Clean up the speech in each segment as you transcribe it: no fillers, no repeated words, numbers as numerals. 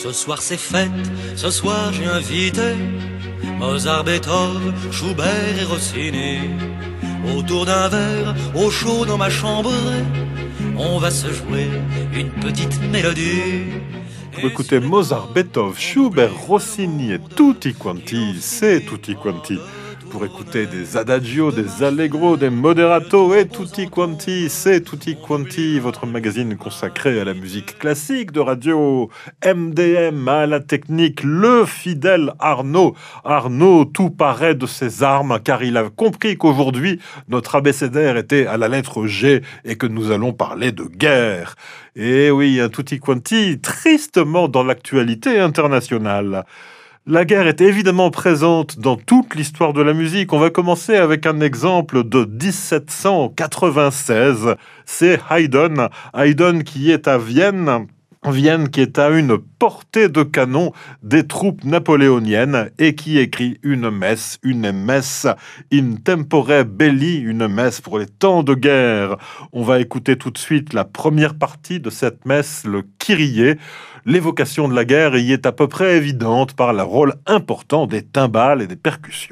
Ce soir c'est fête, ce soir j'ai invité Mozart, Beethoven, Schubert et Rossini. Autour d'un verre, au chaud dans ma chambre, on va se jouer une petite mélodie. Pour écouter Mozart, Beethoven, Schubert, Rossini et tutti quanti, c'est tutti quanti. Pour écouter des adagios, des allegro, des moderato et tutti quanti, c'est tutti quanti, votre magazine consacré à la musique classique de radio. MDM à la technique, le fidèle Arnaud. Arnaud, tout paraît de ses armes, car il a compris qu'aujourd'hui, notre abécédaire était à la lettre G et que nous allons parler de guerre. Et oui, un tutti quanti tristement dans l'actualité internationale. La guerre est évidemment présente dans toute l'histoire de la musique. On va commencer avec un exemple de 1796. C'est Haydn. Haydn qui est à Vienne. Vienne qui est à une portée de canon des troupes napoléoniennes et qui écrit une messe in tempore belli, une messe pour les temps de guerre. On va écouter tout de suite la première partie de cette messe, le Kyrie. L'évocation de la guerre y est à peu près évidente par le rôle important des timbales et des percussions.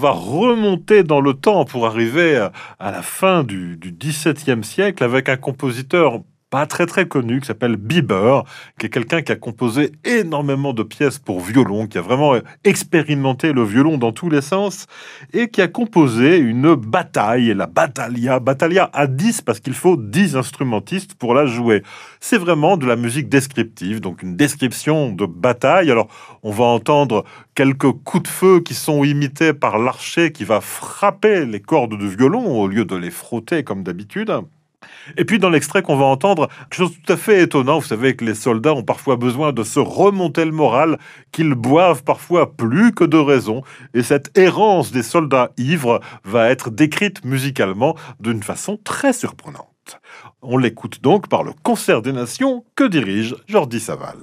va remonter dans le temps pour arriver à la fin du XVIIe siècle avec un compositeur pas très très connu qui s'appelle Bieber, qui est quelqu'un qui a composé énormément de pièces pour violon, qui a vraiment expérimenté le violon dans tous les sens et qui a composé une bataille, la Battaglia à 10 parce qu'il faut 10 instrumentistes pour la jouer. C'est vraiment de la musique descriptive, donc une description de bataille. Alors on va entendre quelques coups de feu qui sont imités par l'archer qui va frapper les cordes du violon au lieu de les frotter comme d'habitude. Et puis dans l'extrait qu'on va entendre, quelque chose de tout à fait étonnant, vous savez que les soldats ont parfois besoin de se remonter le moral, qu'ils boivent parfois plus que de raison, et cette errance des soldats ivres va être décrite musicalement d'une façon très surprenante. On l'écoute donc par le Concert des Nations que dirige Jordi Savall.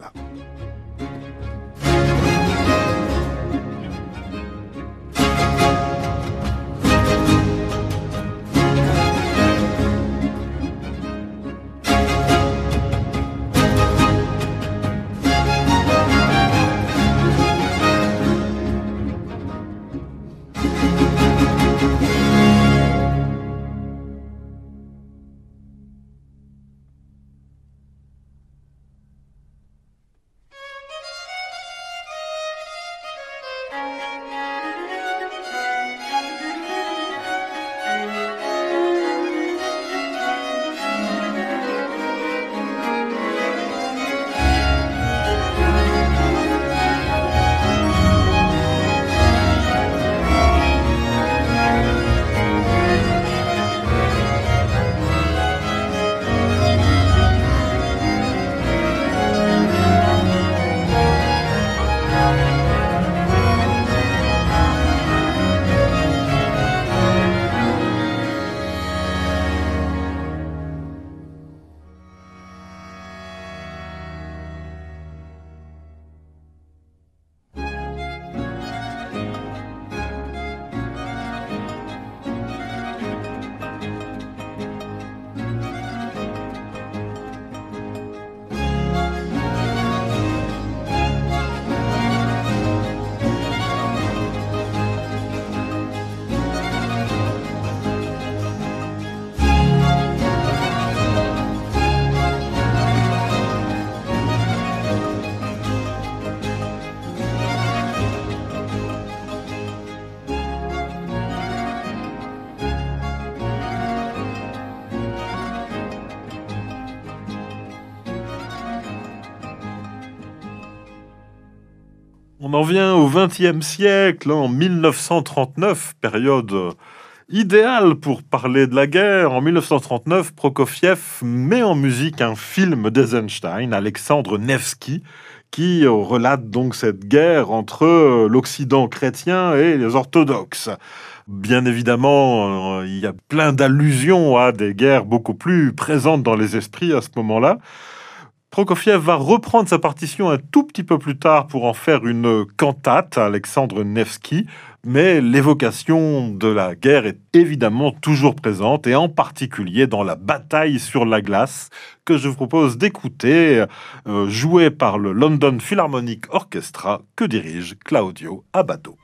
On en vient au XXe siècle, en 1939, période idéale pour parler de la guerre. En 1939, Prokofiev met en musique un film d'Eisenstein, Alexandre Nevsky, qui relate donc cette guerre entre l'Occident chrétien et les orthodoxes. Bien évidemment, il y a plein d'allusions à des guerres beaucoup plus présentes dans les esprits à ce moment-là. Prokofiev va reprendre sa partition un tout petit peu plus tard pour en faire une cantate à Alexandre Nevsky, mais l'évocation de la guerre est évidemment toujours présente, et en particulier dans la bataille sur la glace, que je vous propose d'écouter, jouée par le London Philharmonic Orchestra, que dirige Claudio Abbado.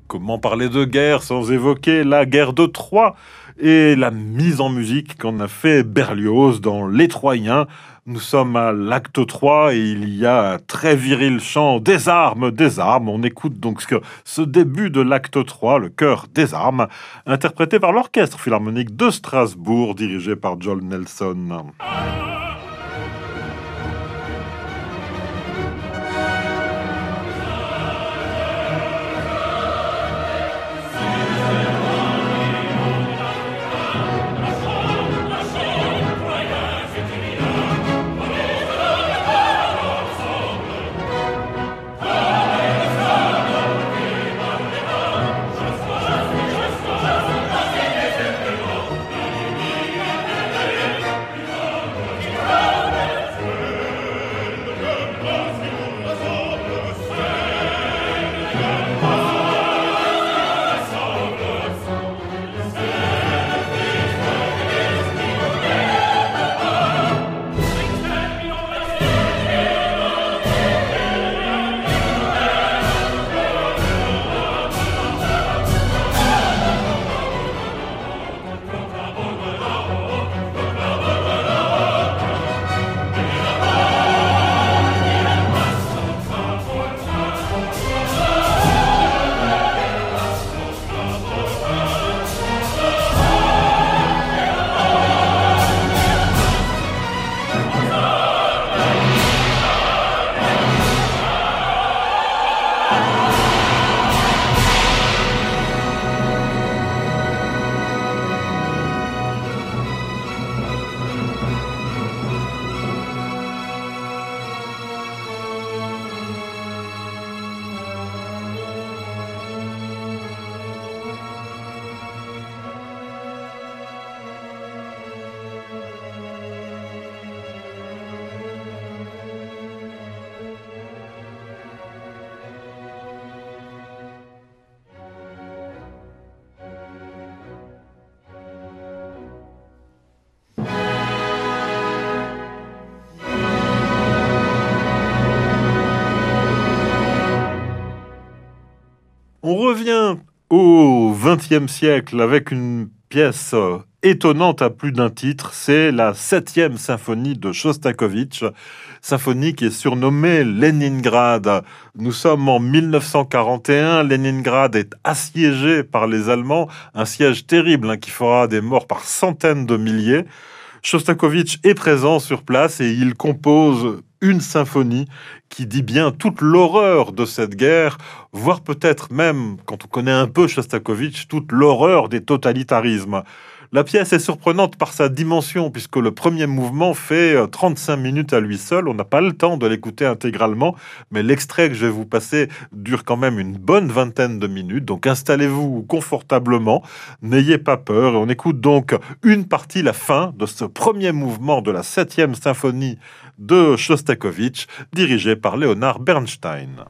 Comment parler de guerre sans évoquer la guerre de Troie et la mise en musique qu'en a fait Berlioz dans Les Troyens. Nous sommes à l'acte 3 et il y a un très viril chant des armes, des armes. On écoute donc ce début de l'acte 3, le chœur des armes, interprété par l'Orchestre Philharmonique de Strasbourg, dirigé par John Nelson. On revient au XXe siècle avec une pièce étonnante à plus d'un titre. C'est la 7e symphonie de Shostakovich, symphonie qui est surnommée Leningrad. Nous sommes en 1941, Leningrad est assiégé par les Allemands, un siège terrible qui fera des morts par centaines de milliers. Shostakovich est présent sur place et il compose une symphonie qui dit bien toute l'horreur de cette guerre, voire peut-être même, quand on connaît un peu Shostakovich, toute l'horreur des totalitarismes. La pièce est surprenante par sa dimension, puisque le premier mouvement fait 35 minutes à lui seul. On n'a pas le temps de l'écouter intégralement, mais l'extrait que je vais vous passer dure quand même une bonne vingtaine de minutes. Donc installez-vous confortablement, n'ayez pas peur. Et on écoute donc une partie, la fin de ce premier mouvement de la 7e symphonie de Shostakovich, dirigée par Leonard Bernstein.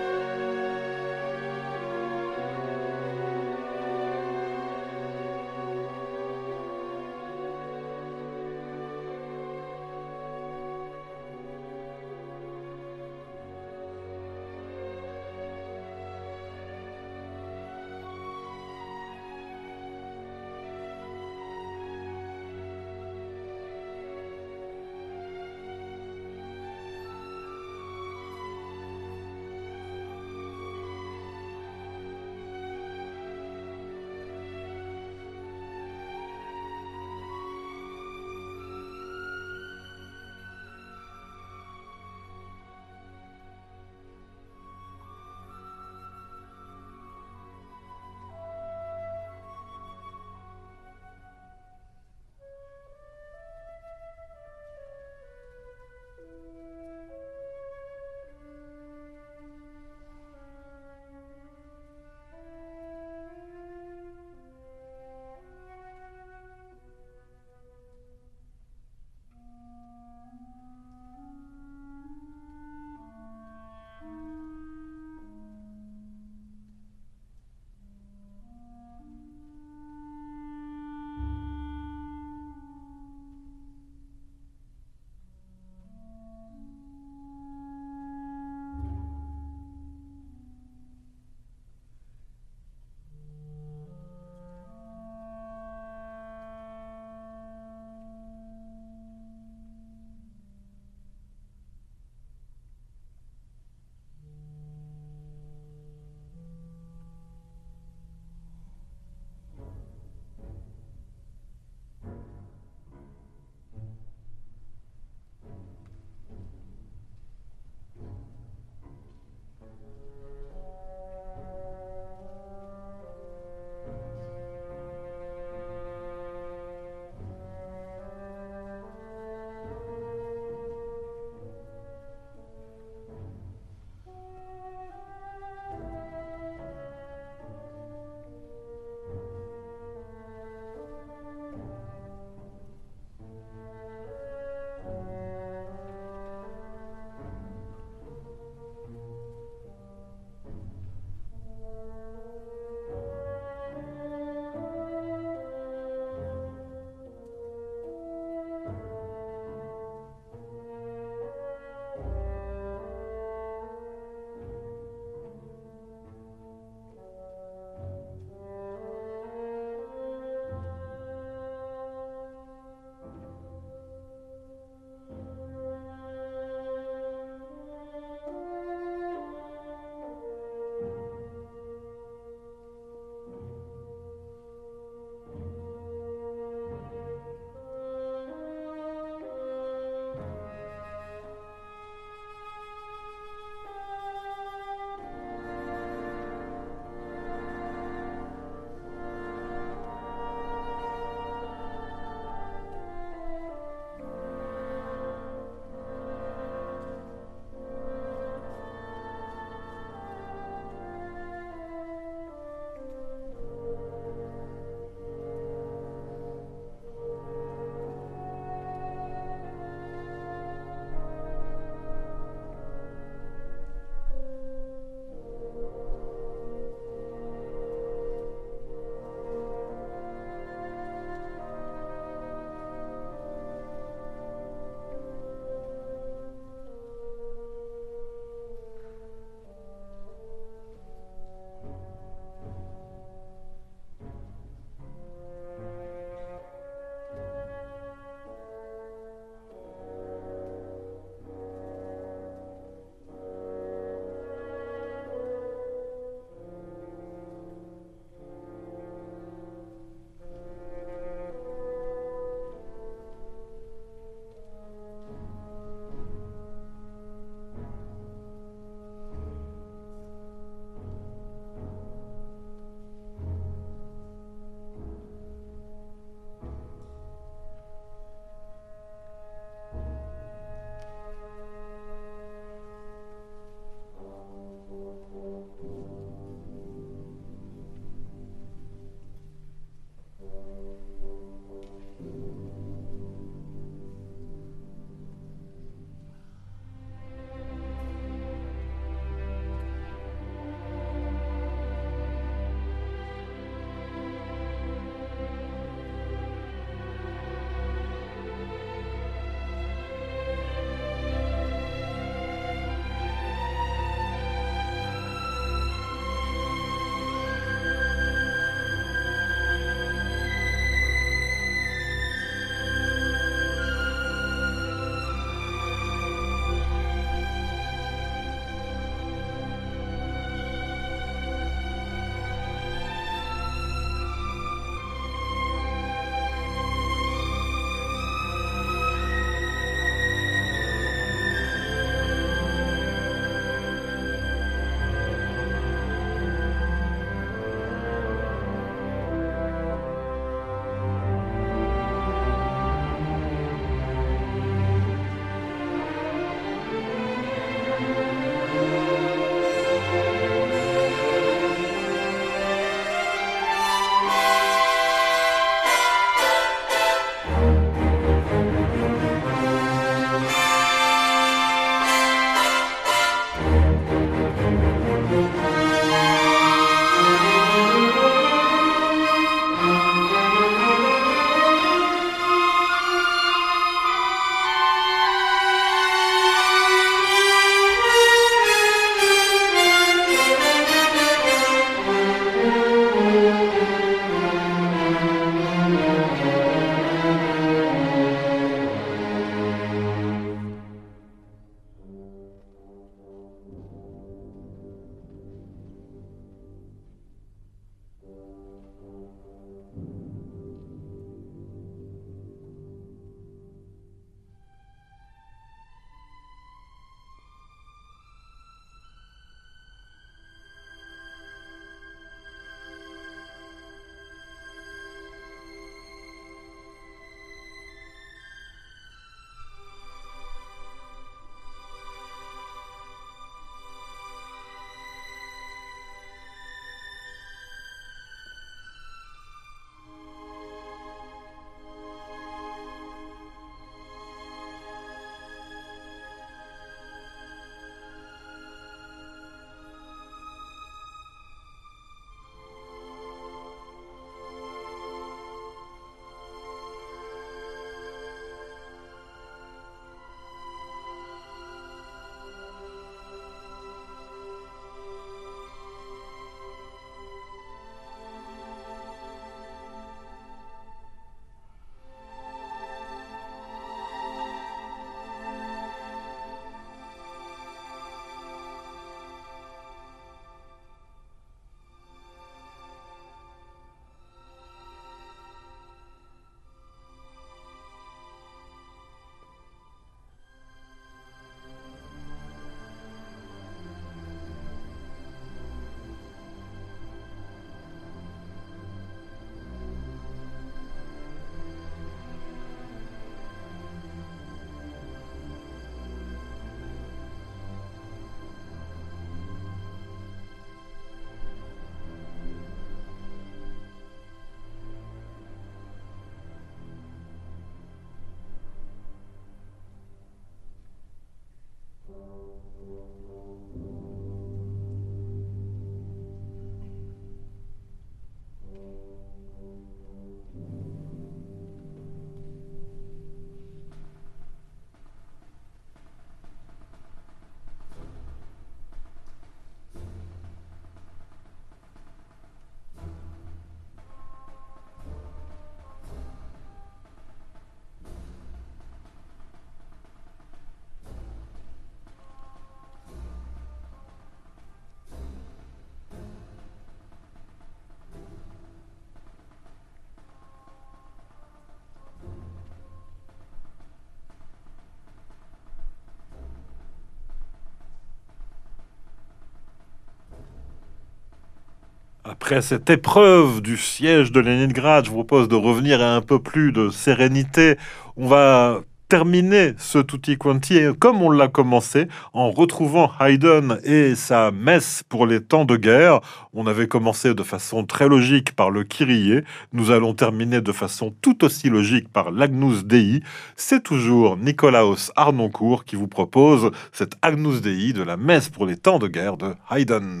Après cette épreuve du siège de Leningrad, je vous propose de revenir à un peu plus de sérénité. On va terminer ce Tutti Quanti comme on l'a commencé en retrouvant Haydn et sa messe pour les temps de guerre. On avait commencé de façon très logique par le Kyrie. Nous allons terminer de façon tout aussi logique par l'Agnus Dei. C'est toujours Nicolaos Arnoncourt qui vous propose cette Agnus Dei de la messe pour les temps de guerre de Haydn.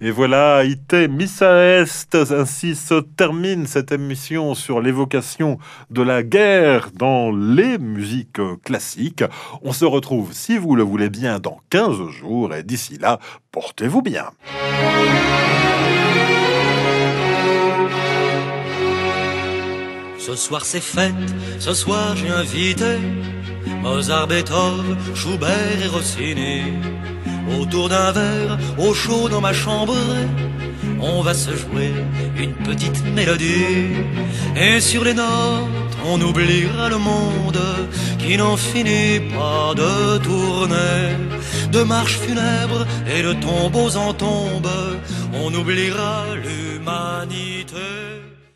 Et voilà, ite missa est, ainsi se termine cette émission sur l'évocation de la guerre dans les musiques classiques. On se retrouve, si vous le voulez bien, dans 15 jours, et d'ici là, portez-vous bien. Ce soir c'est fête, ce soir j'ai invité Mozart, Beethoven, Schubert et Rossini. Autour d'un verre, au chaud dans ma chambre, on va se jouer une petite mélodie. Et sur les notes, on oubliera le monde qui n'en finit pas de tourner. De marches funèbres et de tombeaux en tombe, on oubliera l'humanité.